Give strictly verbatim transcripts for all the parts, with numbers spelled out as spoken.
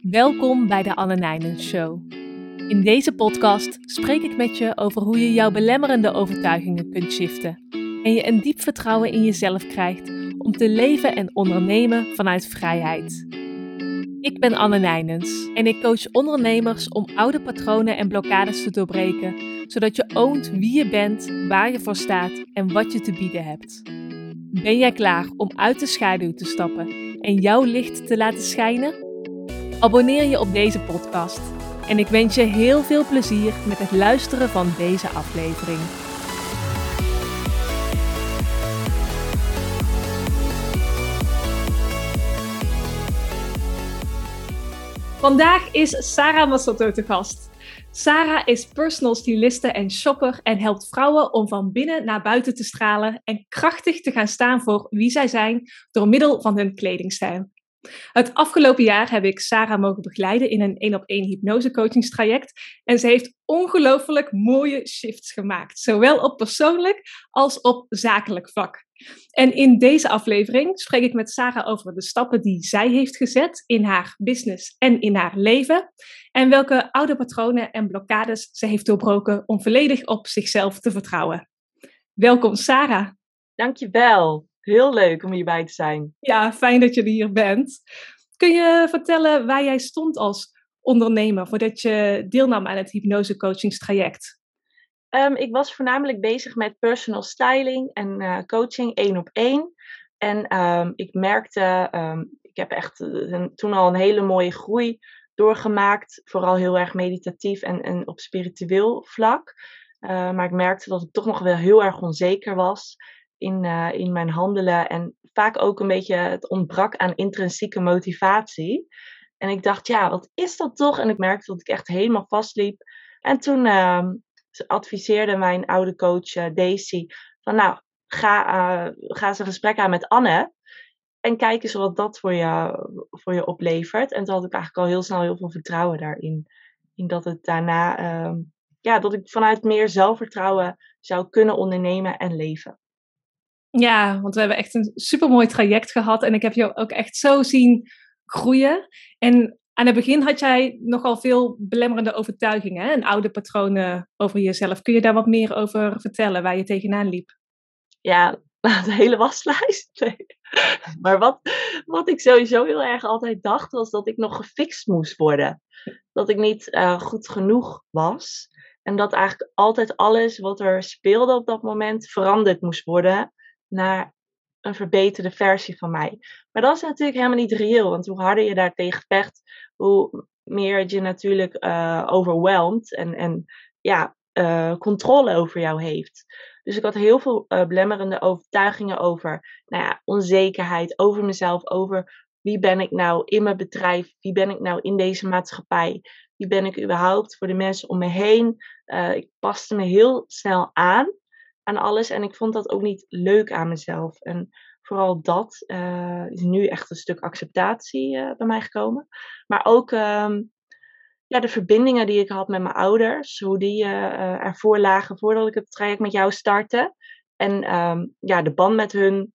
Welkom bij de Anne Nijmens Show. In deze podcast spreek ik met je over hoe je jouw belemmerende overtuigingen kunt shiften en je een diep vertrouwen in jezelf krijgt om te leven en ondernemen vanuit vrijheid. Ik ben Anne Nijmens en ik coach ondernemers om oude patronen en blokkades te doorbreken, zodat je oont wie je bent, waar je voor staat en wat je te bieden hebt. Ben jij klaar om uit de schaduw te stappen en jouw licht te laten schijnen? Abonneer je op deze podcast en ik wens je heel veel plezier met het luisteren van deze aflevering. Vandaag is Sarah Massotto te gast. Sarah is personal styliste en shopper en helpt vrouwen om van binnen naar buiten te stralen en krachtig te gaan staan voor wie zij zijn door middel van hun kledingstijl. Het afgelopen jaar heb ik Sarah mogen begeleiden in een één op één hypnosecoachingstraject en ze heeft ongelooflijk mooie shifts gemaakt, zowel op persoonlijk als op zakelijk vlak. En in deze aflevering spreek ik met Sarah over de stappen die zij heeft gezet in haar business en in haar leven en welke oude patronen en blokkades ze heeft doorbroken om volledig op zichzelf te vertrouwen. Welkom Sarah. Dankjewel. Heel leuk om hierbij te zijn. Ja, fijn dat je hier bent. Kun je vertellen waar jij stond als ondernemer voordat je deelnam aan het hypnosecoachingstraject? Um, ik was voornamelijk bezig met personal styling en uh, coaching één op één. En um, ik merkte, um, ik heb echt uh, een, toen al een hele mooie groei doorgemaakt. Vooral heel erg meditatief en, en op spiritueel vlak. Uh, maar ik merkte dat ik toch nog wel heel erg onzeker was in, uh, in mijn handelen. En vaak ook een beetje het ontbrak aan intrinsieke motivatie. En ik dacht, ja, wat is dat toch? En ik merkte dat ik echt helemaal vastliep. En toen uh, adviseerde mijn oude coach uh, Daisy van nou, ga, uh, ga eens een gesprek aan met Anne. En kijk eens wat dat voor je, voor je oplevert. En toen had ik eigenlijk al heel snel heel veel vertrouwen daarin. In dat het daarna, uh, ja, dat ik vanuit meer zelfvertrouwen zou kunnen ondernemen en leven. Ja, want we hebben echt een supermooi traject gehad en ik heb jou ook echt zo zien groeien. En aan het begin had jij nogal veel belemmerende overtuigingen, hè? En oude patronen over jezelf. Kun je daar wat meer over vertellen, waar je tegenaan liep? Ja, de hele waslijst. Nee. Maar wat, wat ik sowieso heel erg altijd dacht, was dat ik nog gefixt moest worden. Dat ik niet uh, goed genoeg was. En dat eigenlijk altijd alles wat er speelde op dat moment veranderd moest worden naar een verbeterde versie van mij. Maar dat is natuurlijk helemaal niet reëel. Want hoe harder je daartegen vecht, hoe meer het je natuurlijk uh, overweldigt en, en ja, uh, controle over jou heeft. Dus ik had heel veel uh, belemmerende overtuigingen over nou ja, onzekerheid, over mezelf, over wie ben ik nou in mijn bedrijf, wie ben ik nou in deze maatschappij, wie ben ik überhaupt voor de mensen om me heen. Uh, ik paste me heel snel aan, aan alles en ik vond dat ook niet leuk aan mezelf. En vooral dat uh, is nu echt een stuk acceptatie uh, bij mij gekomen. Maar ook um, ja, de verbindingen die ik had met mijn ouders, hoe die uh, uh, ervoor lagen voordat ik het traject met jou startte. En um, ja, de band met hun.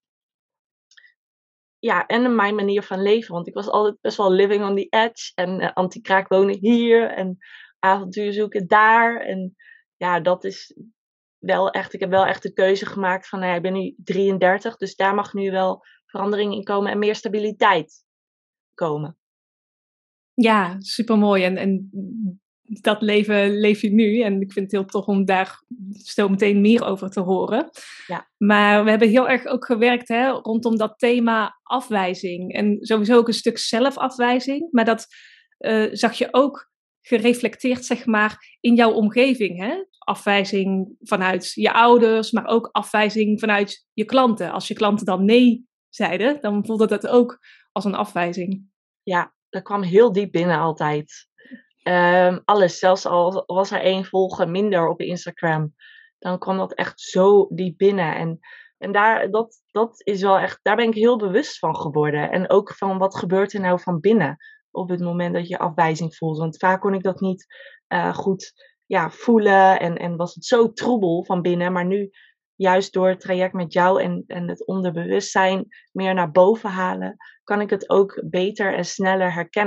Ja, en mijn manier van leven. Want ik was altijd best wel living on the edge. En uh, anti-kraak wonen hier. En avontuur zoeken daar. En ja, dat is wel echt... Ik heb wel echt de keuze gemaakt van... Nou ja, ik ben nu drieëndertig. Dus daar mag nu wel verandering in komen. En meer stabiliteit komen. Ja, supermooi. En, en dat leven leef je nu. En ik vind het heel tof om daar zo meteen meer over te horen. Ja. Maar we hebben heel erg ook gewerkt hè, rondom dat thema afwijzing. En sowieso ook een stuk zelfafwijzing. Maar dat uh, zag je ook gereflecteerd, zeg maar, in jouw omgeving. Hè? Afwijzing vanuit je ouders, maar ook afwijzing vanuit je klanten. Als je klanten dan nee zeiden, dan voelde dat ook als een afwijzing. Ja, dat kwam heel diep binnen altijd. Um, alles, zelfs al was er één volger minder op Instagram, dan kwam dat echt zo diep binnen. En, en daar, dat, dat is wel echt, daar ben ik heel bewust van geworden. En ook van wat gebeurt er nou van binnen op het moment dat je afwijzing voelt. Want vaak kon ik dat niet uh, goed ja, voelen en, en was het zo troebel van binnen. Maar nu, juist door het traject met jou en, en het onderbewustzijn meer naar boven halen, kan ik het ook beter en sneller herkennen.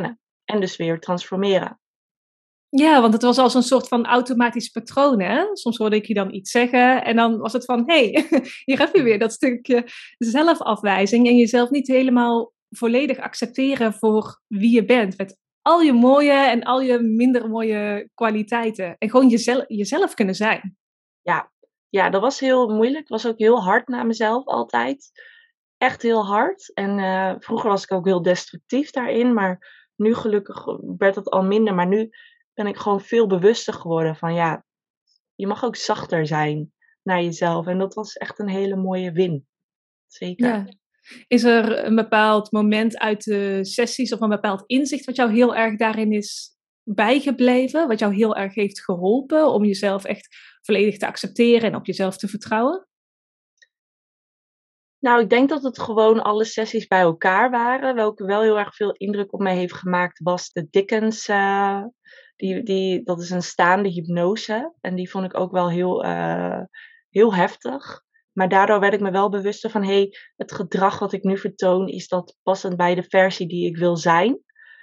En dus weer transformeren. Ja, want het was als een soort van automatisch patroon, hè? Soms hoorde ik je dan iets zeggen en dan was het van, hé, hey, hier heb je weer dat stukje zelfafwijzing en jezelf niet helemaal volledig accepteren voor wie je bent. Met al je mooie en al je minder mooie kwaliteiten. En gewoon jezelf, jezelf kunnen zijn. Ja. ja, dat was heel moeilijk. Was ook heel hard naar mezelf altijd. Echt heel hard. En uh, vroeger was ik ook heel destructief daarin, maar nu gelukkig werd het al minder. Maar nu ben ik gewoon veel bewuster geworden van ja, je mag ook zachter zijn naar jezelf. En dat was echt een hele mooie win. Zeker. Ja. Is er een bepaald moment uit de sessies of een bepaald inzicht wat jou heel erg daarin is bijgebleven? Wat jou heel erg heeft geholpen om jezelf echt volledig te accepteren en op jezelf te vertrouwen? Nou, ik denk dat het gewoon alle sessies bij elkaar waren. Welke wel heel erg veel indruk op mij heeft gemaakt was de Dickens. Uh, die, die, dat is een staande hypnose. En die vond ik ook wel heel, uh, heel heftig. Maar daardoor werd ik me wel bewuster van, hey, het gedrag wat ik nu vertoon, is dat passend bij de versie die ik wil zijn.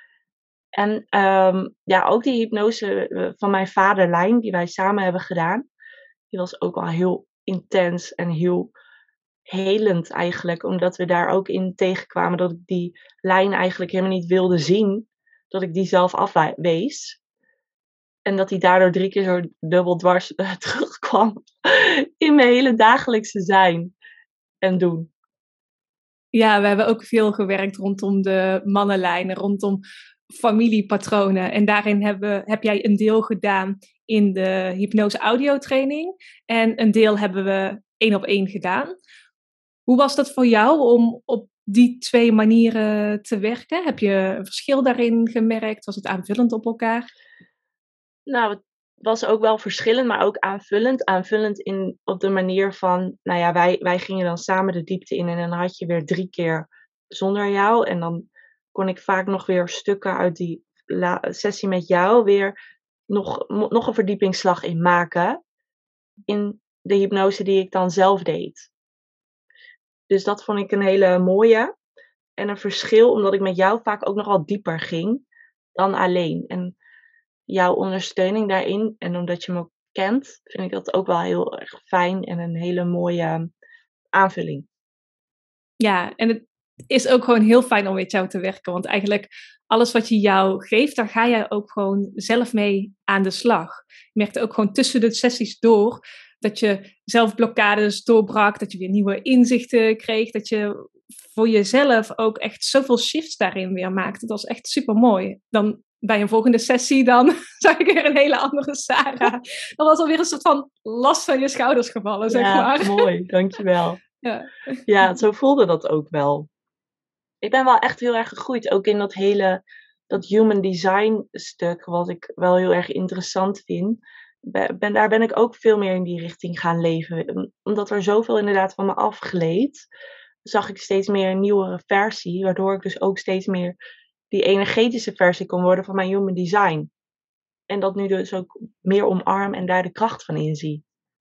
En um, ja, ook die hypnose van mijn vader Lijn, die wij samen hebben gedaan, die was ook wel heel intens en heel helend eigenlijk. Omdat we daar ook in tegenkwamen dat ik die lijn eigenlijk helemaal niet wilde zien. Dat ik die zelf afwees. En dat hij daardoor drie keer zo dubbel dwars uh, terugkwam in mijn hele dagelijkse zijn en doen. Ja, we hebben ook veel gewerkt rondom de mannenlijnen, rondom familiepatronen. En daarin hebben, heb jij een deel gedaan in de hypnose audiotraining. En een deel hebben we één op één gedaan. Hoe was dat voor jou om op die twee manieren te werken? Heb je een verschil daarin gemerkt? Was het aanvullend op elkaar? Nou, het was ook wel verschillend, maar ook aanvullend. Aanvullend in, op de manier van, nou ja, wij, wij gingen dan samen de diepte in en dan had je weer drie keer zonder jou. En dan kon ik vaak nog weer stukken uit die la- sessie met jou weer nog, nog een verdiepingsslag in maken. In de hypnose die ik dan zelf deed. Dus dat vond ik een hele mooie. En een verschil, omdat ik met jou vaak ook nog wel dieper ging dan alleen. En jouw ondersteuning daarin, en omdat je me ook kent, vind ik dat ook wel heel erg fijn en een hele mooie aanvulling. Ja, en het is ook gewoon heel fijn om met jou te werken. Want eigenlijk alles wat je jou geeft, daar ga jij ook gewoon zelf mee aan de slag. Je merkte ook gewoon tussen de sessies door dat je zelf blokkades doorbrak, dat je weer nieuwe inzichten kreeg, dat je voor jezelf ook echt zoveel shifts daarin weer maakt. Het was echt super mooi. Dan bij een volgende sessie dan zag ik weer een hele andere Sarah. Dan was alweer een soort van last van je schouders gevallen, zeg Ja, maar. mooi, dankjewel. Ja. Ja, zo voelde dat ook wel. Ik ben wel echt heel erg gegroeid, ook in dat hele, dat human design stuk, wat ik wel heel erg interessant vind. Ben, daar ben ik ook veel meer in die richting gaan leven. Omdat er zoveel inderdaad van me afgleed, zag ik steeds meer een nieuwere versie, waardoor ik dus ook steeds meer die energetische versie kon worden van mijn human design. En dat nu dus ook meer omarm en daar de kracht van inzie.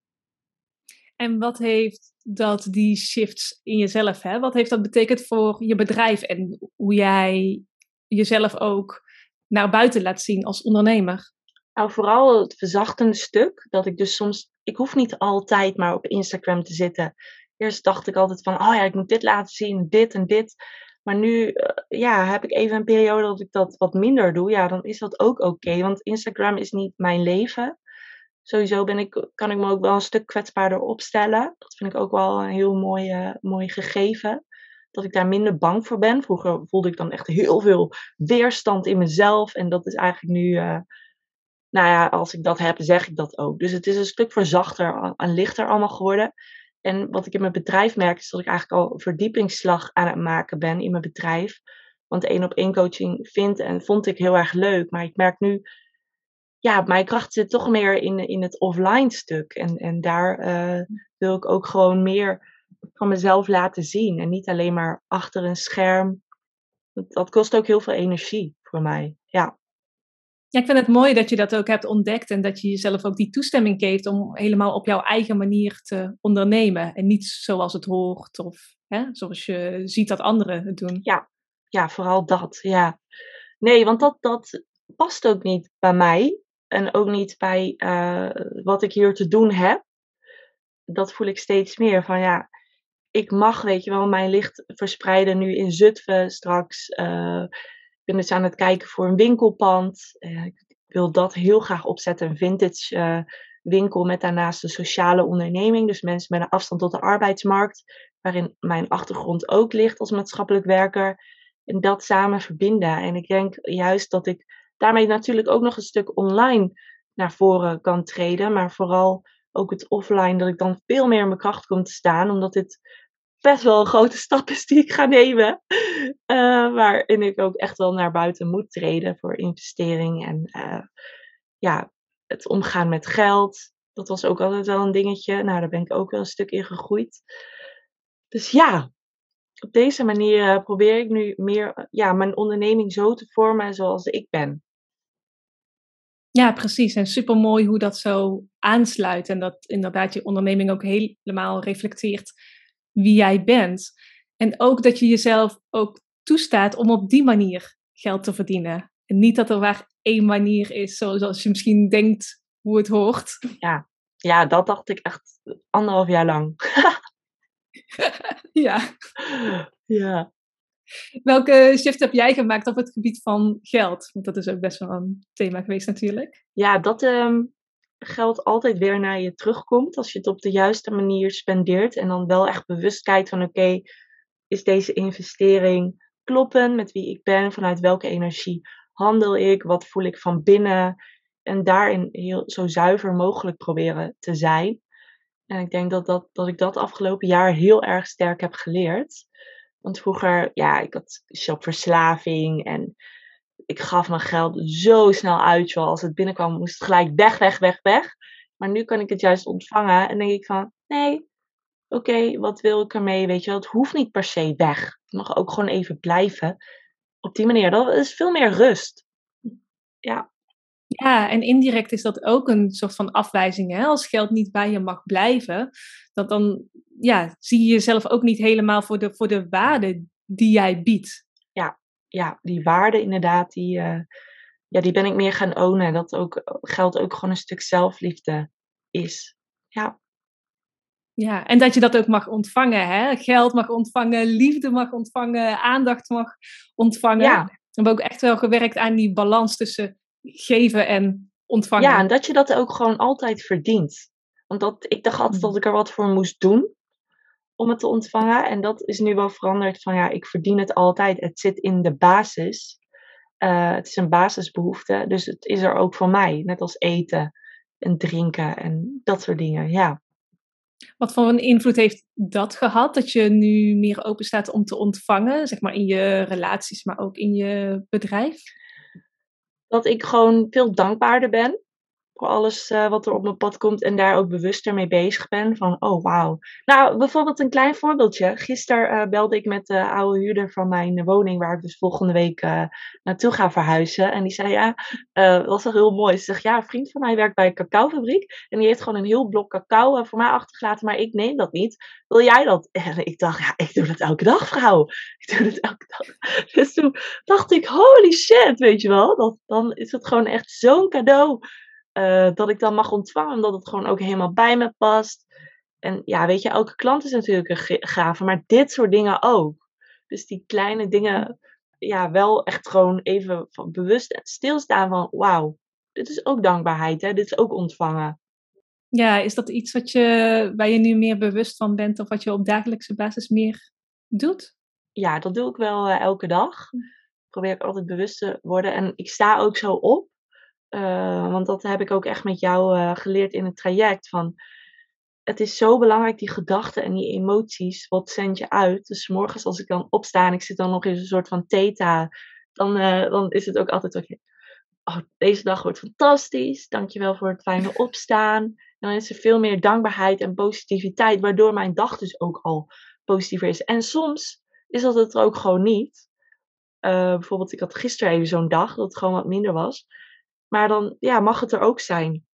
En wat heeft dat, die shifts in jezelf, hè? Wat heeft dat betekend voor je bedrijf en hoe jij jezelf ook naar buiten laat zien als ondernemer? Nou, vooral het verzachtende stuk, dat ik dus soms, ik hoef niet altijd maar op Instagram te zitten. Eerst dacht ik altijd van, oh ja, ik moet dit laten zien, dit en dit. Maar nu, uh, ja, heb ik even een periode dat ik dat wat minder doe. Ja, dan is dat ook oké, okay, want Instagram is niet mijn leven. Sowieso ben ik, kan ik me ook wel een stuk kwetsbaarder opstellen. Dat vind ik ook wel een heel mooi, uh, mooi gegeven. Dat ik daar minder bang voor ben. Vroeger voelde ik dan echt heel veel weerstand in mezelf. En dat is eigenlijk nu, uh, nou ja, als ik dat heb, zeg ik dat ook. Dus het is een stuk verzachter en lichter allemaal geworden. En wat ik in mijn bedrijf merk, is dat ik eigenlijk al een verdiepingsslag aan het maken ben in mijn bedrijf. Want één op één coaching vind en vond ik heel erg leuk. Maar ik merk nu, ja, mijn kracht zit toch meer in, in het offline stuk. En, en daar uh, wil ik ook gewoon meer van mezelf laten zien. En niet alleen maar achter een scherm. Dat, dat kost ook heel veel energie voor mij. Ja. Ja, ik vind het mooi dat je dat ook hebt ontdekt en dat je jezelf ook die toestemming geeft om helemaal op jouw eigen manier te ondernemen. En niet zoals het hoort of hè, zoals je ziet dat anderen het doen. Ja, ja, vooral dat. Ja. Nee, want dat, dat past ook niet bij mij. En ook niet bij uh, wat ik hier te doen heb. Dat voel ik steeds meer van ja, ik mag, weet je wel, mijn licht verspreiden nu in Zutphen straks. Uh, ik ben dus aan het kijken voor een winkelpand. Uh, ik wil dat heel graag opzetten, een vintage uh, winkel met daarnaast een sociale onderneming. Dus mensen met een afstand tot de arbeidsmarkt, waarin mijn achtergrond ook ligt als maatschappelijk werker. En dat samen verbinden. En ik denk juist dat ik daarmee natuurlijk ook nog een stuk online naar voren kan treden. Maar vooral ook het offline, dat ik dan veel meer in mijn kracht kom te staan. Omdat dit best wel een grote stap is die ik ga nemen. Uh, waarin ik ook echt wel naar buiten moet treden voor investering. En uh, ja, het omgaan met geld. Dat was ook altijd wel een dingetje. Nou, daar ben ik ook wel een stuk in gegroeid. Dus ja, op deze manier uh, probeer ik nu meer uh, ja, mijn onderneming zo te vormen zoals ik ben. Ja, precies. En supermooi hoe dat zo aansluit. En dat inderdaad je onderneming ook helemaal reflecteert wie jij bent. En ook dat je jezelf ook toestaat om op die manier geld te verdienen. En niet dat er maar één manier is, zoals je misschien denkt hoe het hoort. Ja, ja dat dacht ik echt anderhalf jaar lang. Ja. Ja. Welke shift heb jij gemaakt op het gebied van geld? Want dat is ook best wel een thema geweest natuurlijk. Ja, dat um, geld altijd weer naar je terugkomt als je het op de juiste manier spendeert. En dan wel echt bewust kijkt van oké, okay, is deze investering kloppen met wie ik ben? Vanuit welke energie handel ik? Wat voel ik van binnen? En daarin heel, zo zuiver mogelijk proberen te zijn. En ik denk dat, dat, dat ik dat afgelopen jaar heel erg sterk heb geleerd. Want vroeger, ja, ik had shopverslaving en ik gaf mijn geld zo snel uit. Zoals het binnenkwam, moest het gelijk weg, weg, weg, weg. Maar nu kan ik het juist ontvangen en denk ik van, nee, oké, okay, wat wil ik ermee? Weet je wel, het hoeft niet per se weg. Het mag ook gewoon even blijven. Op die manier, dat is veel meer rust. Ja. Ja, en indirect is dat ook een soort van afwijzing. Hè? Als geld niet bij je mag blijven, dat dan ja, zie je jezelf ook niet helemaal voor de, voor de waarde die jij biedt. Ja, ja, die waarde inderdaad, die, uh, ja, die ben ik meer gaan ownen. Dat ook, geld ook gewoon een stuk zelfliefde is. Ja. Ja, en dat je dat ook mag ontvangen. Hè? Geld mag ontvangen, liefde mag ontvangen, aandacht mag ontvangen. Ja. We hebben ook echt wel gewerkt aan die balans tussen geven en ontvangen. Ja, en dat je dat ook gewoon altijd verdient. Want dat, ik dacht altijd dat ik er wat voor moest doen om het te ontvangen. En dat is nu wel veranderd van ja, ik verdien het altijd. Het zit in de basis. Uh, het is een basisbehoefte. Dus het is er ook voor mij. Net als eten en drinken en dat soort dingen. Ja. Wat voor een invloed heeft dat gehad? Dat je nu meer open staat om te ontvangen, zeg maar in je relaties, maar ook in je bedrijf? Dat ik gewoon veel dankbaarder ben voor alles uh, wat er op mijn pad komt en daar ook bewuster mee bezig ben. Van, oh wauw. Nou, bijvoorbeeld een klein voorbeeldje. Gisteren uh, belde ik met de oude huurder van mijn woning, waar ik dus volgende week uh, naartoe ga verhuizen. En die zei, ja, uh, dat was toch heel mooi. Ze zegt, ja, een vriend van mij werkt bij een cacaofabriek. En die heeft gewoon een heel blok cacao uh, voor mij achtergelaten, maar ik neem dat niet. Wil jij dat? En ik dacht, ja, ik doe dat elke dag, vrouw. Ik doe dat elke dag. Dus toen dacht ik, holy shit, weet je wel. Dat, dan is het gewoon echt zo'n cadeau. Uh, dat ik dan mag ontvangen, omdat het gewoon ook helemaal bij me past. En ja, weet je, elke klant is natuurlijk een gave, maar dit soort dingen ook. Dus die kleine dingen, ja, wel echt gewoon even van bewust stilstaan van, wauw, dit is ook dankbaarheid, hè? Dit is ook ontvangen. Ja, is dat iets wat je, waar je nu meer bewust van bent of wat je op dagelijkse basis meer doet? Ja, dat doe ik wel uh, elke dag. Probeer ik altijd bewust te worden. En ik sta ook zo op. Uh, want dat heb ik ook echt met jou uh, geleerd in het traject. Van, het is zo belangrijk, die gedachten en die emoties. Wat zend je uit? Dus 's morgens als ik dan opsta en ik zit dan nog in een soort van theta. Dan, uh, dan is het ook altijd oké. Oh, deze dag wordt fantastisch. Dankjewel voor het fijne opstaan. En dan is er veel meer dankbaarheid en positiviteit. Waardoor mijn dag dus ook al positiever is. En soms is dat het er ook gewoon niet. Uh, bijvoorbeeld, ik had gisteren even zo'n dag dat het gewoon wat minder was. Maar dan ja, mag het er ook zijn.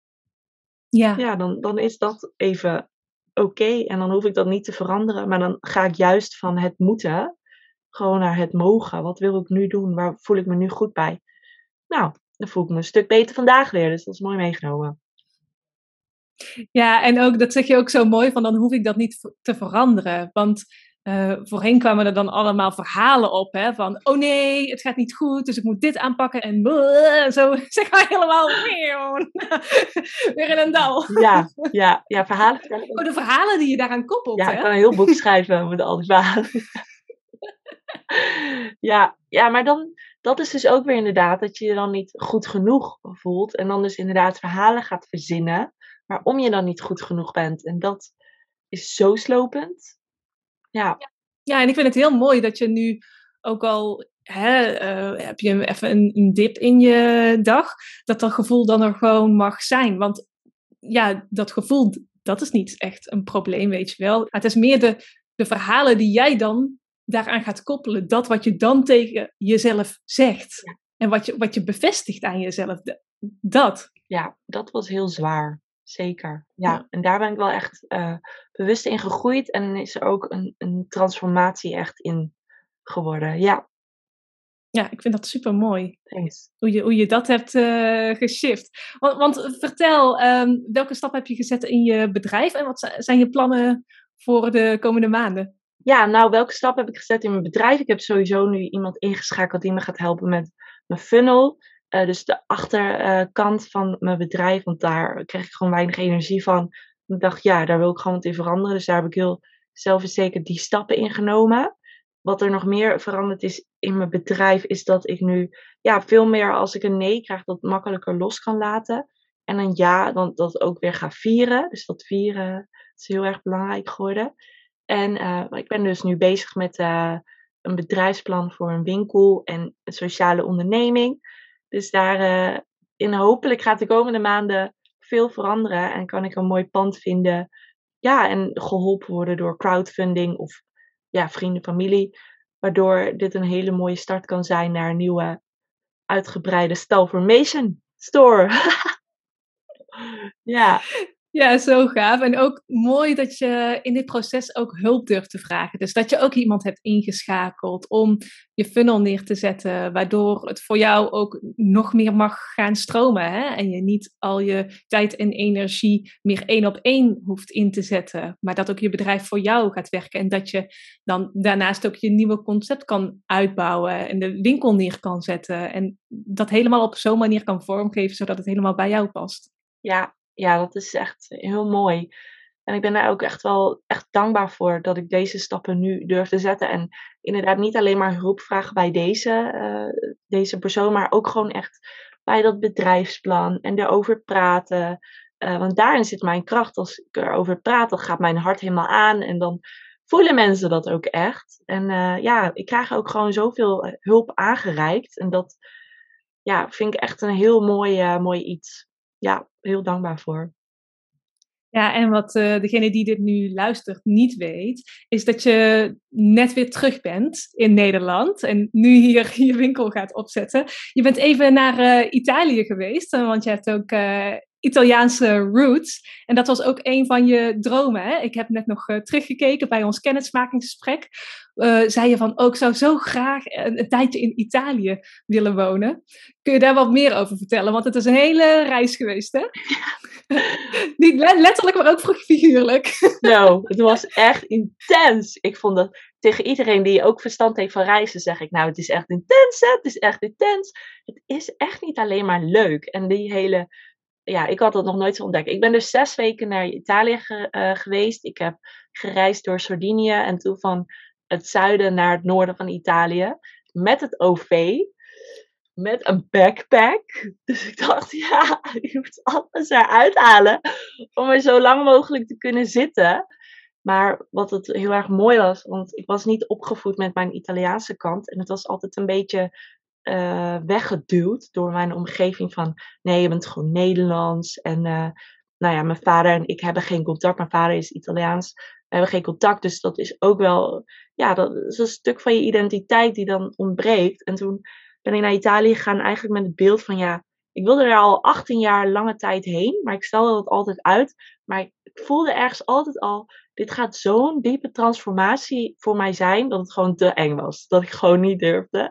Ja. Ja, dan, dan is dat even oké. Okay. En dan hoef ik dat niet te veranderen. Maar dan ga ik juist van het moeten Gewoon naar het mogen. Wat wil ik nu doen? Waar voel ik me nu goed bij? Nou, dan voel ik me een stuk beter vandaag weer. Dus dat is mooi meegenomen. Ja, en ook, dat zeg je ook zo mooi, van dan hoef ik dat niet te veranderen. Want uh, voorheen kwamen er dan allemaal verhalen op, hè, van oh nee, het gaat niet goed, dus ik moet dit aanpakken en bleh, zo zeg maar helemaal weer in een dal. Ja, ja, ja, verhalen vertellen. Oh, de verhalen die je daaraan koppelt, ja, hè? Ik kan een heel boek schrijven met al die verhalen. ja, ja, maar dan, dat is dus ook weer inderdaad dat je je dan niet goed genoeg voelt. En dan dus inderdaad verhalen gaat verzinnen waarom je dan niet goed genoeg bent. En dat is zo slopend. Ja. Ja, en ik vind het heel mooi dat je nu ook al, hè, uh, heb je even een, een dip in je dag, dat dat gevoel dan er gewoon mag zijn. Want ja, dat gevoel, dat is niet echt een probleem, weet je wel. Het is meer de, de verhalen die jij dan daaraan gaat koppelen. Dat wat je dan tegen jezelf zegt. Ja. En wat je, wat je bevestigt aan jezelf. Dat. Ja, dat was heel zwaar. Zeker. Ja, ja. En daar ben ik wel echt uh, bewust in gegroeid. En is er ook een, een transformatie echt in geworden. Ja. Ja, ik vind dat super mooi. Thanks. Hoe je, hoe je dat hebt uh, geshift. Want, want vertel, um, welke stap heb je gezet in je bedrijf? En wat zijn je plannen voor de komende maanden? Ja, nou, welke stap heb ik gezet in mijn bedrijf? Ik heb sowieso nu iemand ingeschakeld die me gaat helpen met mijn funnel. Uh, dus de achterkant uh, van mijn bedrijf, want daar kreeg ik gewoon weinig energie van. Ik dacht, ja, daar wil ik gewoon wat in veranderen. Dus daar heb ik heel zelfverzekerd die stappen in genomen. Wat er nog meer veranderd is in mijn bedrijf, is dat ik nu ja, veel meer als ik een nee krijg, dat makkelijker los kan laten. En een ja, dan dat ook weer ga vieren. Dus dat vieren is heel erg belangrijk geworden. En uh, ik ben dus nu bezig met uh, een bedrijfsplan voor een winkel en een sociale onderneming. Dus daarin uh, hopelijk gaat de komende maanden veel veranderen en kan ik een mooi pand vinden. Ja, en geholpen worden door crowdfunding of ja, vrienden, familie. Waardoor dit een hele mooie start kan zijn naar een nieuwe uitgebreide Stylformation store. ja. Ja, zo gaaf. En ook mooi dat je in dit proces ook hulp durft te vragen. Dus dat je ook iemand hebt ingeschakeld om je funnel neer te zetten, waardoor het voor jou ook nog meer mag gaan stromen. Hè? En je niet al je tijd en energie meer één op één hoeft in te zetten, maar dat ook je bedrijf voor jou gaat werken. En dat je dan daarnaast ook je nieuwe concept kan uitbouwen en de winkel neer kan zetten. En dat helemaal op zo'n manier kan vormgeven, zodat het helemaal bij jou past. Ja. Ja, dat is echt heel mooi. En ik ben daar ook echt wel echt dankbaar voor dat ik deze stappen nu durf te zetten. En inderdaad niet alleen maar hulp vragen bij deze, uh, deze persoon, maar ook gewoon echt bij dat bedrijfsplan en erover praten. Uh, want daarin zit mijn kracht. Als ik erover praat, dan gaat mijn hart helemaal aan en dan voelen mensen dat ook echt. En uh, ja, ik krijg ook gewoon zoveel hulp aangereikt. En dat ja, vind ik echt een heel mooi, uh, mooi iets. Ja, heel dankbaar voor. Ja, en wat uh, degene die dit nu luistert niet weet, is dat je net weer terug bent in Nederland en nu hier je winkel gaat opzetten. Je bent even naar uh, Italië geweest, uh, want je hebt ook uh, Italiaanse roots. En dat was ook een van je dromen. Hè? Ik heb net nog uh, teruggekeken bij ons kennismakingsgesprek. Uh, zei je van, oh, ik zou zo graag een, een tijdje in Italië willen wonen. Kun je daar wat meer over vertellen? Want het is een hele reis geweest, hè? Ja. Niet letterlijk, maar ook figuurlijk. Nou, het was echt intens. Ik vond dat tegen iedereen die ook verstand heeft van reizen, zeg ik, nou, het is echt intens, hè? Het is echt intens. Het is echt niet alleen maar leuk. En die hele, ja, ik had dat nog nooit zo ontdekt. Ik ben dus zes weken naar Italië ge, uh, geweest. Ik heb gereisd door Sardinië en toen van het zuiden naar het noorden van Italië. Met het O V. Met een backpack. Dus ik dacht, ja, je moet alles eruit halen. Om er zo lang mogelijk te kunnen zitten. Maar wat het heel erg mooi was. Want ik was niet opgevoed met mijn Italiaanse kant. En het was altijd een beetje uh, weggeduwd door mijn omgeving. Van, nee, je bent gewoon Nederlands. En uh, nou ja, mijn vader en ik hebben geen contact. Mijn vader is Italiaans. We hebben geen contact. Dus dat is ook wel, ja, dat is een stuk van je identiteit die dan ontbreekt. En toen ben ik naar Italië gegaan eigenlijk met het beeld van, ja, ik wilde er al achttien jaar lange tijd heen, maar ik stelde dat altijd uit. Maar ik voelde ergens altijd al, dit gaat zo'n diepe transformatie voor mij zijn, dat het gewoon te eng was. Dat ik gewoon niet durfde.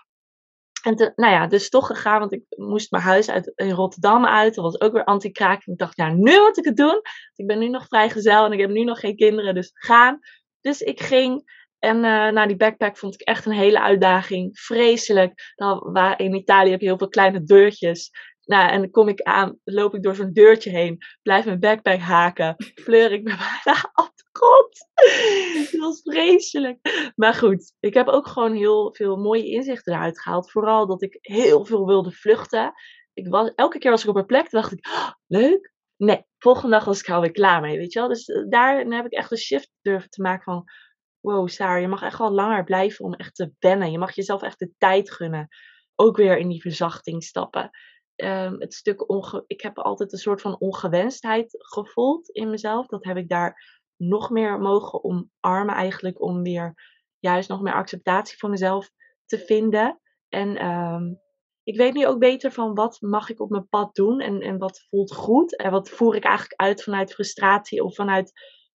En te, nou ja, dus toch gegaan, want ik moest mijn huis uit, in Rotterdam uit. Dat was ook weer anti-kraak. Ik dacht, ja, nu moet ik het doen. Ik ben nu nog vrijgezel en ik heb nu nog geen kinderen, dus gaan. Dus ik ging en uh, nou, die backpack vond ik echt een hele uitdaging. Vreselijk. Dan, waar, in Italië heb je heel veel kleine deurtjes. Nou, en dan kom ik aan, loop ik door zo'n deurtje heen, blijf mijn backpack haken, fleur ik me bijna op de grond. Dat was vreselijk. Maar goed, ik heb ook gewoon heel veel mooie inzichten eruit gehaald. Vooral dat ik heel veel wilde vluchten. Ik was, elke keer als ik op een plek dacht ik, oh, leuk. Nee, volgende dag was ik er alweer klaar mee, weet je wel. Dus uh, daar heb ik echt een shift durven te maken van, wow, Sarah, je mag echt wel langer blijven om echt te wennen. Je mag jezelf echt de tijd gunnen. Ook weer in die verzachting stappen. Um, het stuk onge- ik heb altijd een soort van ongewenstheid gevoeld in mezelf. Dat heb ik daar nog meer mogen omarmen eigenlijk. Om weer juist nog meer acceptatie voor mezelf te vinden. En um, ik weet nu ook beter van wat mag ik op mijn pad doen. En, en wat voelt goed. En wat voer ik eigenlijk uit vanuit frustratie. Of vanuit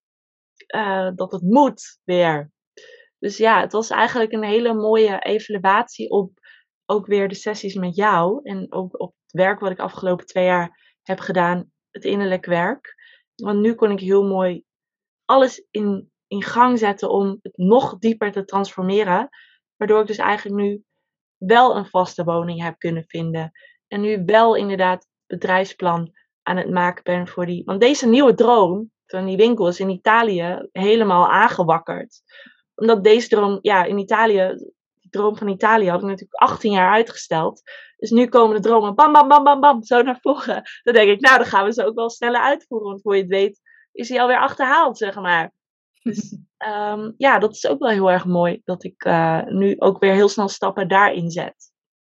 uh, dat het moet weer. Dus ja, het was eigenlijk een hele mooie evaluatie op ook weer de sessies met jou. En ook op het werk wat ik afgelopen twee jaar heb gedaan. Het innerlijk werk. Want nu kon ik heel mooi alles in, in gang zetten om het nog dieper te transformeren. Waardoor ik dus eigenlijk nu wel een vaste woning heb kunnen vinden. En nu wel inderdaad bedrijfsplan aan het maken ben voor die. Want deze nieuwe droom van die winkel is in Italië helemaal aangewakkerd. Omdat deze droom, ja, in Italië, die droom van Italië had ik natuurlijk achttien jaar uitgesteld. Dus nu komen de dromen bam, bam, bam, bam, bam, zo naar voren. Dan denk ik, nou, dan gaan we ze ook wel sneller uitvoeren. Want voor je het weet, is hij alweer achterhaald, zeg maar. Dus um, ja, dat is ook wel heel erg mooi. Dat ik uh, nu ook weer heel snel stappen daarin zet.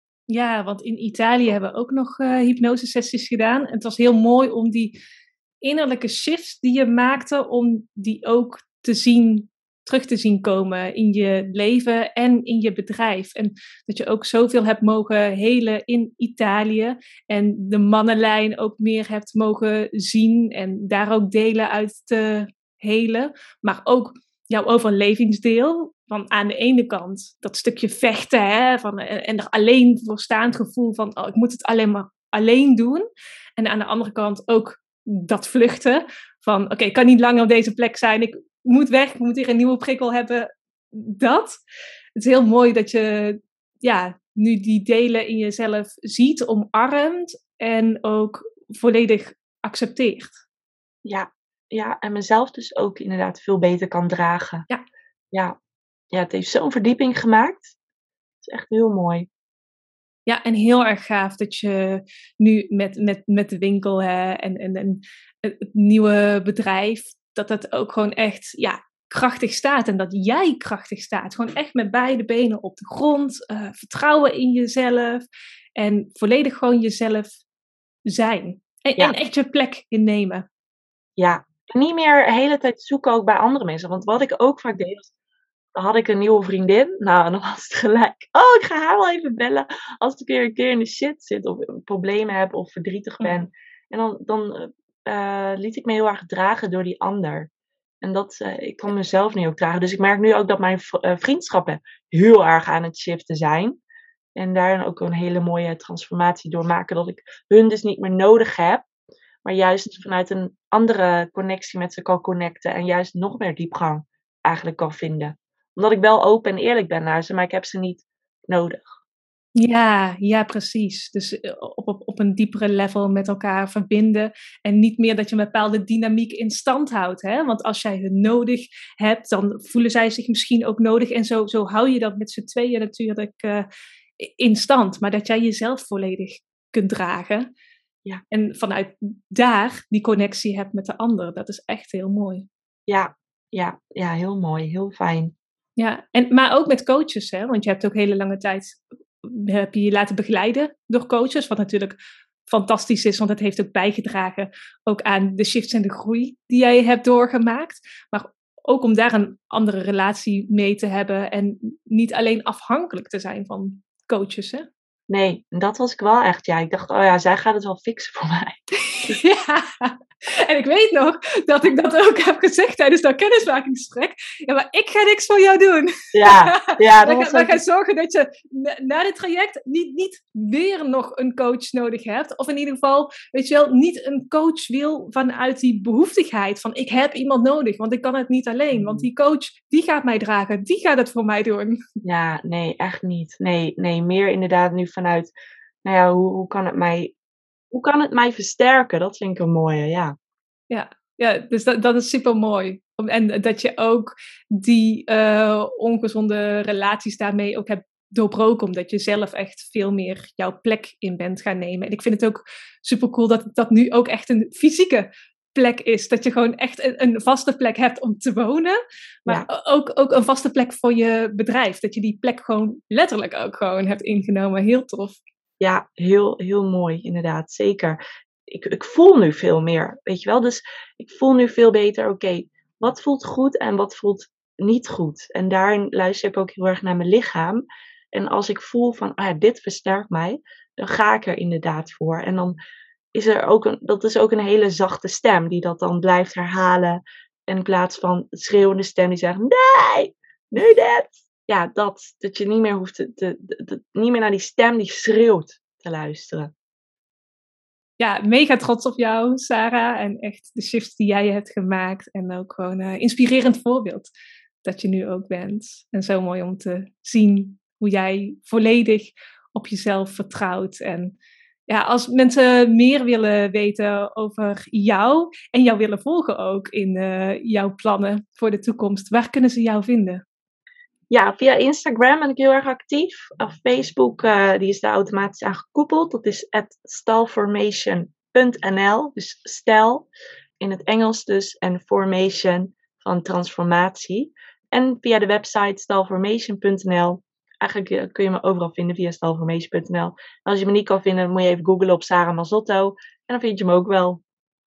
Ja, want in Italië hebben we ook nog uh, hypnosesessies gedaan. En het was heel mooi om die innerlijke shifts die je maakte, om die ook te zien, terug te zien komen in je leven en in je bedrijf. En dat je ook zoveel hebt mogen helen in Italië. En de mannenlijn ook meer hebt mogen zien en daar ook delen uit te helen. Maar ook jouw overlevingsdeel. Van aan de ene kant dat stukje vechten, hè, van, en er alleen voor staand gevoel van, oh, ik moet het alleen maar alleen doen. En aan de andere kant ook dat vluchten van, oké, okay, ik kan niet langer op deze plek zijn, ik moet weg, ik moet hier een nieuwe prikkel hebben. Dat. Het is heel mooi dat je ja, nu die delen in jezelf ziet, omarmt en ook volledig accepteert. Ja, ja, en mezelf dus ook inderdaad veel beter kan dragen. Ja. Ja. Ja, het heeft zo'n verdieping gemaakt. Het is echt heel mooi. Ja, en heel erg gaaf dat je nu met, met, met de winkel hè, en, en, en het nieuwe bedrijf, dat dat ook gewoon echt ja, krachtig staat. En dat jij krachtig staat. Gewoon echt met beide benen op de grond. Uh, vertrouwen in jezelf. En volledig gewoon jezelf zijn. En, ja. en echt je plek innemen. Ja, niet meer de hele tijd zoeken ook bij andere mensen. Want wat ik ook vaak deed, dan had ik een nieuwe vriendin. Nou, en dan was het gelijk. Oh, ik ga haar wel even bellen. Als ik weer een keer in de shit zit. Of problemen heb. Of verdrietig ben. Mm. En dan, dan uh, liet ik me heel erg dragen door die ander. En dat, uh, ik kon mezelf nu ook dragen. Dus ik merk nu ook dat mijn uh, vriendschappen heel erg aan het shiften zijn. En daarin ook een hele mooie transformatie doormaken. Dat ik hun dus niet meer nodig heb. Maar juist vanuit een andere connectie met ze kan connecten. En juist nog meer diepgang eigenlijk kan vinden. Omdat ik wel open en eerlijk ben naar ze, maar ik heb ze niet nodig. Ja, ja, precies. Dus op, op, op een diepere level met elkaar verbinden. En niet meer dat je een bepaalde dynamiek in stand houdt. Hè? Want als jij hun nodig hebt, dan voelen zij zich misschien ook nodig. En zo, zo hou je dat met z'n tweeën natuurlijk uh, in stand. Maar dat jij jezelf volledig kunt dragen. Ja. En vanuit daar die connectie hebt met de ander. Dat is echt heel mooi. Ja, ja, ja, heel mooi. Heel fijn. Ja, en, maar ook met coaches, hè? Want je hebt ook hele lange tijd heb je je laten begeleiden door coaches, wat natuurlijk fantastisch is, want het heeft ook bijgedragen ook aan de shifts en de groei die jij hebt doorgemaakt. Maar ook om daar een andere relatie mee te hebben en niet alleen afhankelijk te zijn van coaches, hè? Nee, dat was ik wel echt. Ja, ik dacht, oh ja, zij gaat het wel fixen voor mij. Ja, en ik weet nog dat ik dat ook heb gezegd tijdens dat kennismakingsgesprek. Ja, maar ik ga niks voor jou doen. Ja, ja, dat we, was gaan, we ook... gaan zorgen dat je na, na dit traject niet, niet weer nog een coach nodig hebt. Of in ieder geval, weet je wel, niet een coach wil vanuit die behoeftigheid van ik heb iemand nodig, want ik kan het niet alleen. Want die coach, die gaat mij dragen, die gaat het voor mij doen. Ja, nee, echt niet. Nee, nee, meer inderdaad nu vanuit, nou ja, hoe, hoe kan het mij, hoe kan het mij versterken? Dat vind ik een mooie, ja. Ja, ja, dus dat, dat is super mooi. En dat je ook die uh, ongezonde relaties daarmee ook hebt doorbroken, omdat je zelf echt veel meer jouw plek in bent gaan nemen. En ik vind het ook super cool dat dat nu ook echt een fysieke plek is. Dat je gewoon echt een, een vaste plek hebt om te wonen, maar ja. ook, ook een vaste plek voor je bedrijf. Dat je die plek gewoon letterlijk ook gewoon hebt ingenomen. Heel tof. Ja, heel, heel mooi, inderdaad. Zeker. Ik, ik voel nu veel meer, weet je wel. Dus ik voel nu veel beter, oké, okay, wat voelt goed en wat voelt niet goed? En daarin luister ik ook heel erg naar mijn lichaam. En als ik voel van, ah, dit versterkt mij, dan ga ik er inderdaad voor. En dan is er ook een, dat is ook een hele zachte stem die dat dan blijft herhalen. En in plaats van de schreeuwende stem die zegt, nee, nee dat. Ja, dat, dat je niet meer hoeft te, te, te, te, niet meer naar die stem die schreeuwt te luisteren. Ja, mega trots op jou, Sarah. En echt de shift die jij hebt gemaakt. En ook gewoon een uh, inspirerend voorbeeld dat je nu ook bent. En zo mooi om te zien hoe jij volledig op jezelf vertrouwt. En ja, als mensen meer willen weten over jou en jou willen volgen ook in uh, jouw plannen voor de toekomst, waar kunnen ze jou vinden? Ja, via Instagram ben ik heel erg actief. Of Facebook, uh, die is daar automatisch aan gekoppeld. Dat is at stylformation punt n l. Dus stijl in het Engels dus. En formation van transformatie. En via de website stylformation punt n l. Eigenlijk uh, kun je me overal vinden via stylformation punt n l. Als je me niet kan vinden, dan moet je even googlen op Sarah Mazzotto. En dan vind je me ook wel.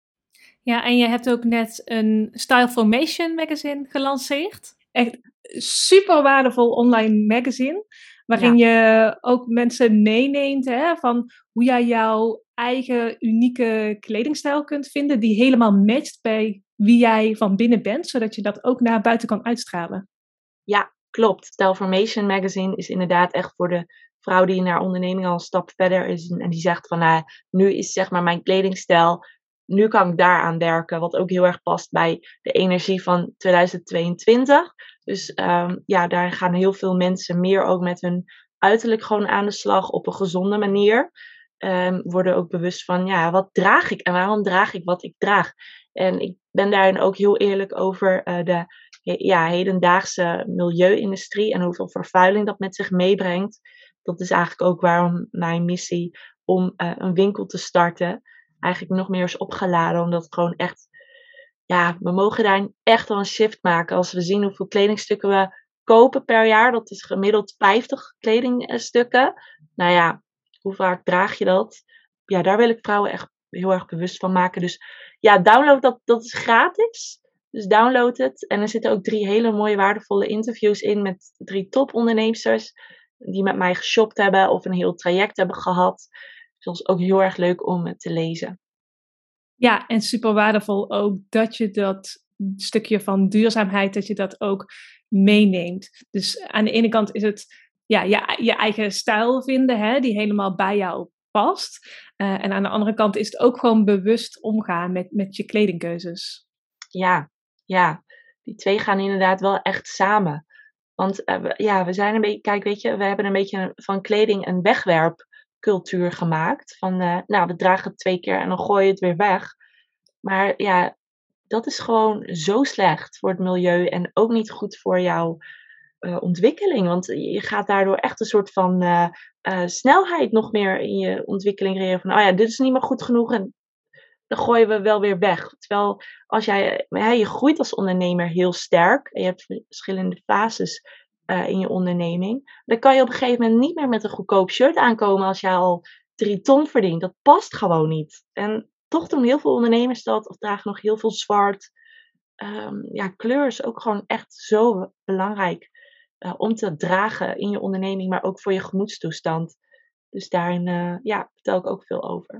Ja, en je hebt ook net een Stylformation magazine gelanceerd. Echt super waardevol online magazine. Waarin ja. je ook mensen meeneemt hè, van hoe jij jouw eigen unieke kledingstijl kunt vinden. Die helemaal matcht bij wie jij van binnen bent. Zodat je dat ook naar buiten kan uitstralen. Ja, klopt. Stylformation magazine is inderdaad echt voor de vrouw die naar onderneming al een stap verder is. En die zegt van nou, nu is zeg maar mijn kledingstijl. Nu kan ik daaraan werken, wat ook heel erg past bij de energie van tweeduizend tweeëntwintig. Dus um, ja, daar gaan heel veel mensen meer ook met hun uiterlijk gewoon aan de slag op een gezonde manier. Um, worden ook bewust van, ja, wat draag ik en waarom draag ik wat ik draag? En ik ben daarin ook heel eerlijk over uh, de ja, hedendaagse milieuindustrie en hoeveel vervuiling dat met zich meebrengt. Dat is eigenlijk ook waarom mijn missie om uh, een winkel te starten eigenlijk nog meer is opgeladen. Omdat het gewoon echt, ja, we mogen daar echt wel een shift maken. Als we zien hoeveel kledingstukken we kopen per jaar, dat is gemiddeld vijftig kledingstukken. Nou ja, hoe vaak draag je dat? Ja, daar wil ik vrouwen echt heel erg bewust van maken. Dus ja, download dat, dat is gratis. Dus download het. En er zitten ook drie hele mooie waardevolle interviews in met drie topondernemsters die met mij geshopt hebben of een heel traject hebben gehad. Dus dat is ook heel erg leuk om te lezen. Ja, en super waardevol ook dat je dat stukje van duurzaamheid, dat je dat ook meeneemt. Dus aan de ene kant is het ja, je, je eigen stijl vinden, hè, die helemaal bij jou past. Uh, en aan de andere kant is het ook gewoon bewust omgaan met, met je kledingkeuzes. Ja, ja, die twee gaan inderdaad wel echt samen. Want uh, we, ja, we zijn een beetje, kijk, weet je, we hebben een beetje van kleding een wegwerpcultuur gemaakt. Van, uh, nou, we dragen het twee keer en dan gooi je het weer weg. Maar ja, dat is gewoon zo slecht voor het milieu en ook niet goed voor jouw uh, ontwikkeling. Want je gaat daardoor echt een soort van uh, uh, snelheid nog meer in je ontwikkeling creëren. Van, oh ja, dit is niet meer goed genoeg en dan gooien we wel weer weg. Terwijl als jij, ja, je groeit als ondernemer heel sterk en je hebt verschillende fases uh, in je onderneming, dan kan je op een gegeven moment niet meer met een goedkoop shirt aankomen als je al drie ton verdient. Dat past gewoon niet. En toch doen heel veel ondernemers dat of dragen nog heel veel zwart. Um, ja, kleur is ook gewoon echt zo belangrijk uh, om te dragen in je onderneming, maar ook voor je gemoedstoestand. Dus daarin uh, ja, vertel ik ook veel over.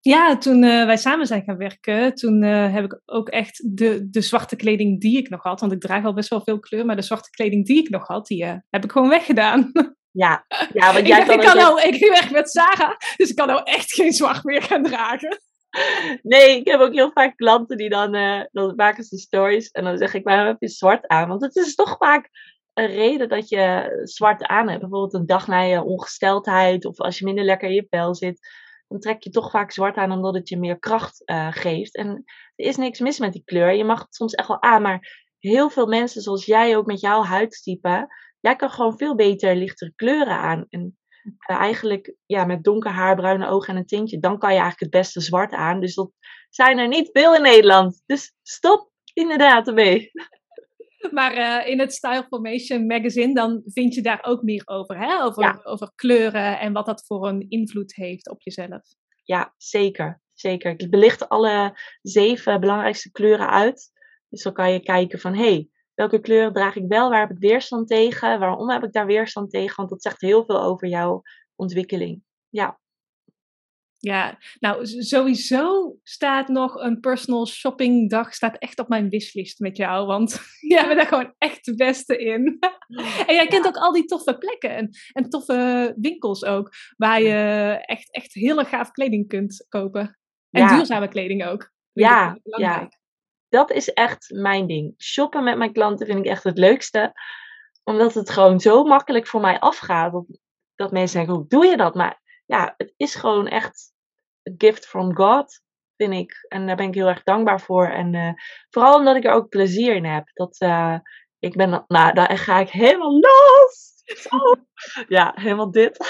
Ja, toen uh, wij samen zijn gaan werken, toen uh, heb ik ook echt de, de zwarte kleding die ik nog had, want ik draag al best wel veel kleur, maar de zwarte kleding die ik nog had, die uh, heb ik gewoon weggedaan. Ja, ja want ik jij dacht, kan ik kan ook... nou, ik werk met Sarah, dus ik kan nou echt geen zwart meer gaan dragen. Nee, ik heb ook heel vaak klanten die dan, uh, dan maken ze stories en dan zeg ik, waarom heb je zwart aan? Want het is toch vaak een reden dat je zwart aan hebt. Bijvoorbeeld een dag na je ongesteldheid of als je minder lekker in je vel zit. Dan trek je toch vaak zwart aan omdat het je meer kracht uh, geeft. En er is niks mis met die kleur. Je mag het soms echt wel aan, maar heel veel mensen zoals jij ook met jouw huidstype, jij kan gewoon veel beter lichtere kleuren aan. En uh, eigenlijk ja, met donker haar, bruine ogen en een tintje, dan kan je eigenlijk het beste zwart aan. Dus dat zijn er niet veel in Nederland. Dus stop inderdaad ermee. Maar uh, in het Style Formation magazine, dan vind je daar ook meer over, hè? Over, Ja. over kleuren en wat dat voor een invloed heeft op jezelf. Ja, zeker. Zeker. Ik belicht alle zeven belangrijkste kleuren uit. Dus dan kan je kijken van, hé, hey, welke kleuren draag ik wel? Waar heb ik weerstand tegen? Waarom heb ik daar weerstand tegen? Want dat zegt heel veel over jouw ontwikkeling. Ja. Ja, nou sowieso staat nog een personal shopping dag staat echt op mijn wishlist met jou, want jij bent daar gewoon echt de beste in. En jij kent ja. ook al die toffe plekken en, en toffe winkels ook, waar je echt, echt hele gaaf kleding kunt kopen. En ja. duurzame kleding ook. Ja, ja, dat is echt mijn ding. Shoppen met mijn klanten vind ik echt het leukste, omdat het gewoon zo makkelijk voor mij afgaat. Dat, dat mensen denken, hoe doe je dat? Maar ja, het is gewoon echt a gift from God, vind ik. En daar ben ik heel erg dankbaar voor. En uh, vooral omdat ik er ook plezier in heb. Dat, uh, ik ben, nou, daar ga ik helemaal los. Zo. Ja, helemaal dit.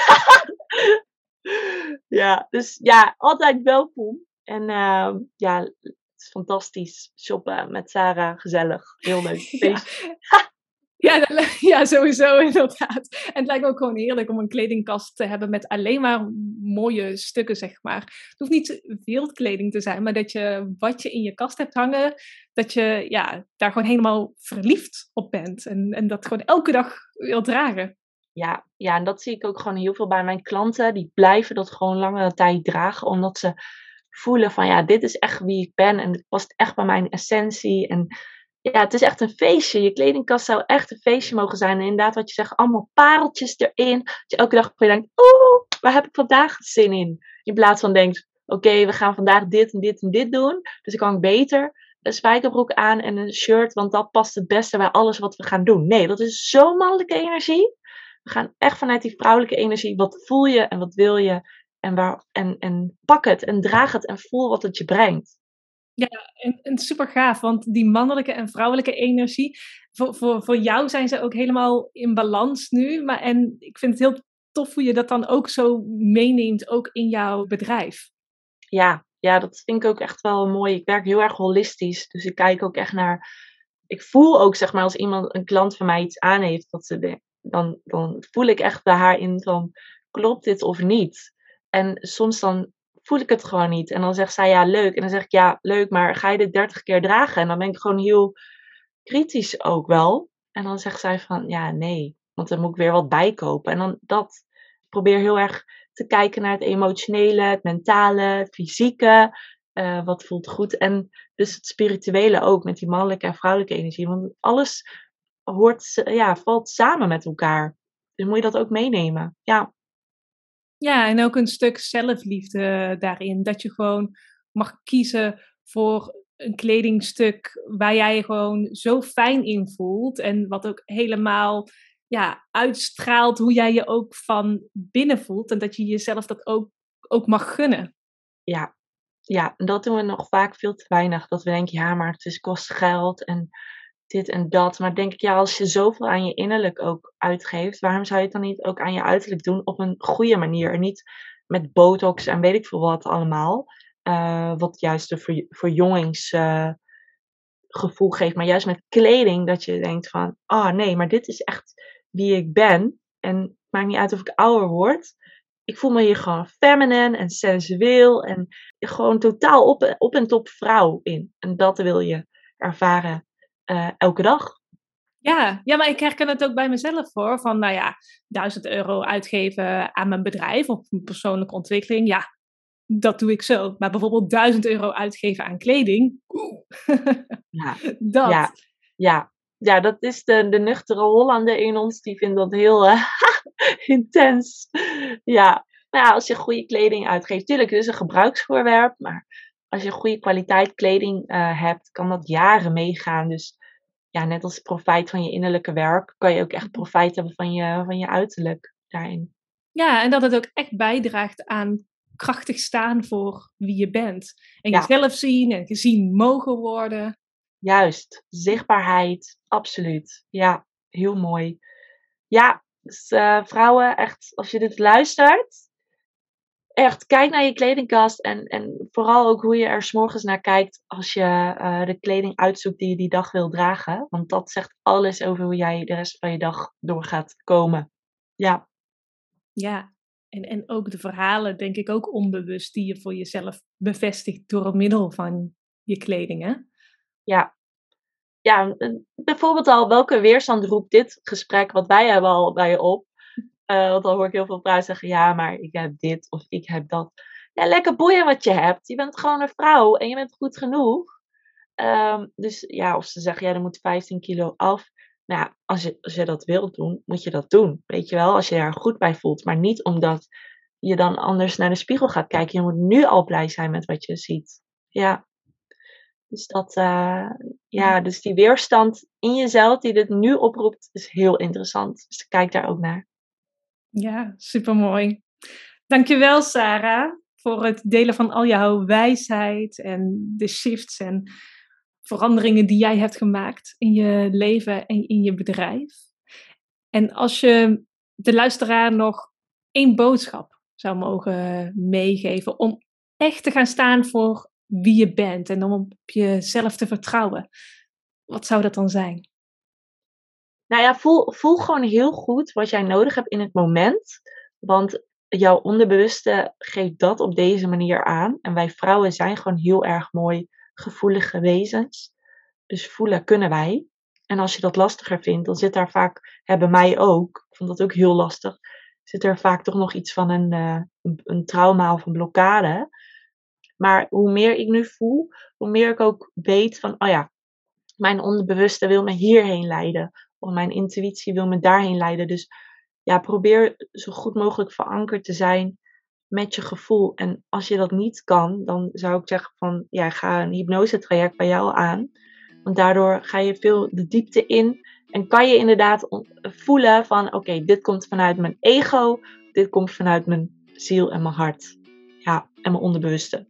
Ja, dus ja, altijd welkom. En uh, ja, het is fantastisch shoppen met Sarah. Gezellig. Heel leuk. Ja. Ja, dat, ja, sowieso inderdaad. En het lijkt me ook gewoon heerlijk om een kledingkast te hebben met alleen maar mooie stukken, zeg maar. Het hoeft niet veel kleding te zijn, maar dat je wat je in je kast hebt hangen, dat je ja, daar gewoon helemaal verliefd op bent. En, en dat gewoon elke dag wil dragen. Ja, ja, en dat zie ik ook gewoon heel veel bij mijn klanten. Die blijven dat gewoon langere tijd dragen, omdat ze voelen van ja, dit is echt wie ik ben en het past echt bij mijn essentie. En ja, het is echt een feestje. Je kledingkast zou echt een feestje mogen zijn. En inderdaad, wat je zegt, allemaal pareltjes erin. Dat je elke dag denkt, oeh, waar heb ik vandaag zin in? In plaats van denkt, oké, okay, we gaan vandaag dit en dit en dit doen. Dus ik kan beter een spijkerbroek aan en een shirt, want dat past het beste bij alles wat we gaan doen. Nee, dat is zo'n mannelijke energie. We gaan echt vanuit die vrouwelijke energie. Wat voel je en wat wil je? En, waar, en, en pak het en draag het en voel wat het je brengt. Ja, en, en super gaaf, want die mannelijke en vrouwelijke energie, voor, voor, voor jou zijn ze ook helemaal in balans nu. Maar, en ik vind het heel tof hoe je dat dan ook zo meeneemt, ook in jouw bedrijf. Ja, ja, dat vind ik ook echt wel mooi. Ik werk heel erg holistisch, dus ik kijk ook echt naar... Ik voel ook, zeg maar, als iemand, een klant van mij iets aan heeft, dat ze de, dan, dan voel ik echt bij haar in van, klopt dit of niet? En soms dan voel ik het gewoon niet. En dan zegt zij, ja, leuk. En dan zeg ik, ja, leuk, maar ga je dit dertig keer dragen? En dan ben ik gewoon heel kritisch ook wel. En dan zegt zij van, ja, nee. Want dan moet ik weer wat bijkopen. En dan dat. Ik probeer heel erg te kijken naar het emotionele, het mentale, het fysieke. Uh, wat voelt goed. En dus het spirituele ook, met die mannelijke en vrouwelijke energie. Want alles hoort, ja, valt samen met elkaar. Dus moet je dat ook meenemen. Ja. Ja, en ook een stuk zelfliefde daarin. Dat je gewoon mag kiezen voor een kledingstuk waar jij je gewoon zo fijn in voelt. En wat ook helemaal ja, uitstraalt hoe jij je ook van binnen voelt. En dat je jezelf dat ook, ook mag gunnen. Ja. Ja, en dat doen we nog vaak veel te weinig. Dat we denken, ja, maar het is, kost geld en dit en dat. Maar denk ik, ja, als je zoveel aan je innerlijk ook uitgeeft, waarom zou je het dan niet ook aan je uiterlijk doen op een goede manier? En niet met botox en weet ik veel wat allemaal. Uh, wat juist de ver, verjongingsgevoel uh, geeft. Maar juist met kleding, dat je denkt van, oh nee, maar dit is echt wie ik ben. En het maakt niet uit of ik ouder word. Ik voel me hier gewoon feminine en sensueel en gewoon totaal op, op en top vrouw in. En dat wil je ervaren uh, elke dag. Ja, ja, maar ik herken het ook bij mezelf hoor. Van nou ja, duizend euro uitgeven aan mijn bedrijf of mijn persoonlijke ontwikkeling. Ja, dat doe ik zo. Maar bijvoorbeeld duizend euro uitgeven aan kleding, Ja, dat. ja, ja. Ja, dat is de, de nuchtere Hollander in ons, die vindt dat heel uh, intens. Ja, nou ja, als je goede kleding uitgeeft, tuurlijk, het is een gebruiksvoorwerp, maar als je goede kwaliteit kleding uh, hebt, kan dat jaren meegaan. Dus ja, net als profijt van je innerlijke werk, kan je ook echt profijt hebben van je, van je uiterlijk daarin. Ja, en dat het ook echt bijdraagt aan krachtig staan voor wie je bent. En Ja. jezelf zien en gezien mogen worden. Juist, zichtbaarheid, absoluut. Ja, heel mooi. Ja, dus uh, vrouwen, echt, als je dit luistert, echt, kijk naar je kledingkast en, en vooral ook hoe je er 's morgens naar kijkt als je uh, de kleding uitzoekt die je die dag wil dragen. Want dat zegt alles over hoe jij de rest van je dag door gaat komen. Ja. Ja, en, en ook de verhalen, denk ik ook onbewust, die je voor jezelf bevestigt door middel van je kleding, hè? Ja. Ja, bijvoorbeeld al, welke weerstand roept dit gesprek wat wij hebben al bij je op? Uh, want dan hoor ik heel veel vrouwen zeggen, ja, maar ik heb dit of ik heb dat. Ja, lekker boeien wat je hebt. Je bent gewoon een vrouw en je bent goed genoeg. Um, dus ja, of ze zeggen, ja, er moet vijftien kilo af. Nou ja, als je, als je dat wilt doen, moet je dat doen. Weet je wel, als je er goed bij voelt. Maar niet omdat je dan anders naar de spiegel gaat kijken. Je moet nu al blij zijn met wat je ziet. Ja. Dus dat, uh, ja, dus die weerstand in jezelf die dit nu oproept, is heel interessant. Dus kijk daar ook naar. Ja, supermooi. Dankjewel, Sarah, voor het delen van al jouw wijsheid en de shifts en veranderingen die jij hebt gemaakt in je leven en in je bedrijf. En als je de luisteraar nog één boodschap zou mogen meegeven om echt te gaan staan voor wie je bent en om op jezelf te vertrouwen, wat zou dat dan zijn? Nou ja, voel, voel gewoon heel goed wat jij nodig hebt in het moment. Want jouw onderbewuste geeft dat op deze manier aan. En wij vrouwen zijn gewoon heel erg mooi gevoelige wezens. Dus voelen kunnen wij. En als je dat lastiger vindt, dan zit daar vaak, hè, bij mij ook, ik vond dat ook heel lastig, zit er vaak toch nog iets van een, uh, een, een trauma of een blokkade. Maar hoe meer ik nu voel, hoe meer ik ook weet van, oh ja, mijn onderbewuste wil me hierheen leiden. Of mijn intuïtie wil me daarheen leiden. Dus ja, probeer zo goed mogelijk verankerd te zijn met je gevoel. En als je dat niet kan, dan zou ik zeggen van, ja, ga een hypnosetraject bij jou aan. Want daardoor ga je veel de diepte in. En kan je inderdaad voelen van, oké, okay, dit komt vanuit mijn ego. Dit komt vanuit mijn ziel en mijn hart. Ja, en mijn onderbewuste.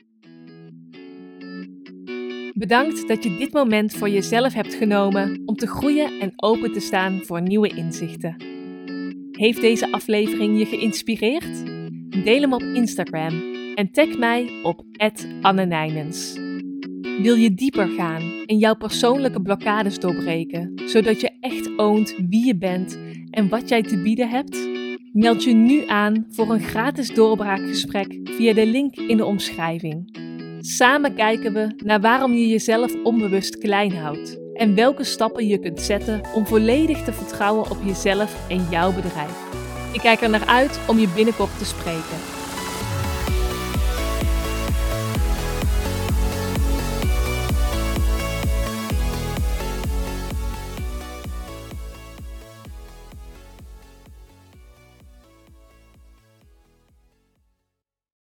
Bedankt dat je dit moment voor jezelf hebt genomen om te groeien en open te staan voor nieuwe inzichten. Heeft deze aflevering je geïnspireerd? Deel hem op Instagram en tag mij op at anne nijnens. Wil je dieper gaan en jouw persoonlijke blokkades doorbreken, zodat je echt oont wie je bent en wat jij te bieden hebt? Meld je nu aan voor een gratis doorbraakgesprek via de link in de omschrijving. Samen kijken we naar waarom je jezelf onbewust klein houdt en welke stappen je kunt zetten om volledig te vertrouwen op jezelf en jouw bedrijf. Ik kijk er naar uit om je binnenkort te spreken.